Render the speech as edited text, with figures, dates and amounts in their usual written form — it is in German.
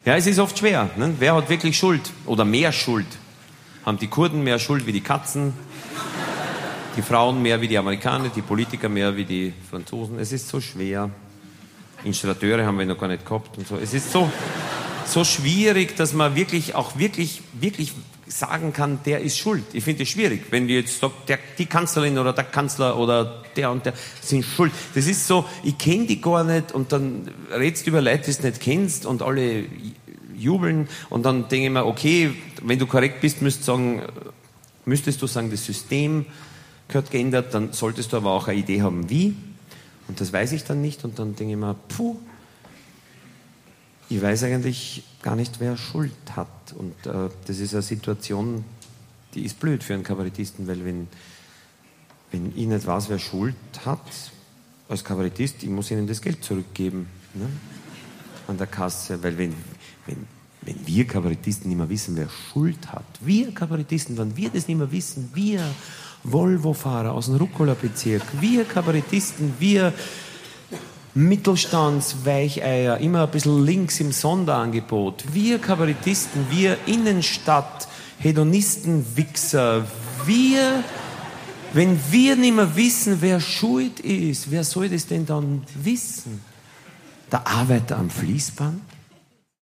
Ja, es ist oft schwer. Ne? Wer hat wirklich Schuld oder mehr Schuld? Haben die Kurden mehr Schuld wie die Katzen? Die Frauen mehr wie die Amerikaner? Die Politiker mehr wie die Franzosen? Es ist so schwer. Installateure haben wir noch gar nicht gehabt und so. Es ist so schwierig, dass man wirklich sagen kann, der ist schuld. Ich finde es schwierig, wenn wir jetzt sagen, die Kanzlerin oder der Kanzler oder der und der sind schuld. Das ist so, ich kenne die gar nicht und dann redest du über Leute, die du nicht kennst und alle jubeln und dann denke ich mir, okay, wenn du korrekt bist, müsstest du sagen, das System gehört geändert, dann solltest du aber auch eine Idee haben, wie. Und das weiß ich dann nicht und dann denke ich mir, ich weiß eigentlich gar nicht, wer Schuld hat. Und das ist eine Situation, die ist blöd für einen Kabarettisten, weil wenn ich nicht weiß, wer Schuld hat, als Kabarettist, ich muss ihnen das Geld zurückgeben, ne? An der Kasse, weil wenn wir Kabarettisten nicht mehr wissen, wer Schuld hat, wir Kabarettisten, wenn wir das nicht mehr wissen, wir Volvo-Fahrer aus dem Rucola-Bezirk, wir Kabarettisten, wir Mittelstandsweicheier, immer ein bisschen links im Sonderangebot. Wir Kabarettisten, wir Innenstadt, Hedonisten-Wichser, wenn wir nicht mehr wissen, wer schuld ist, wer soll das denn dann wissen? Der Arbeiter am Fließband?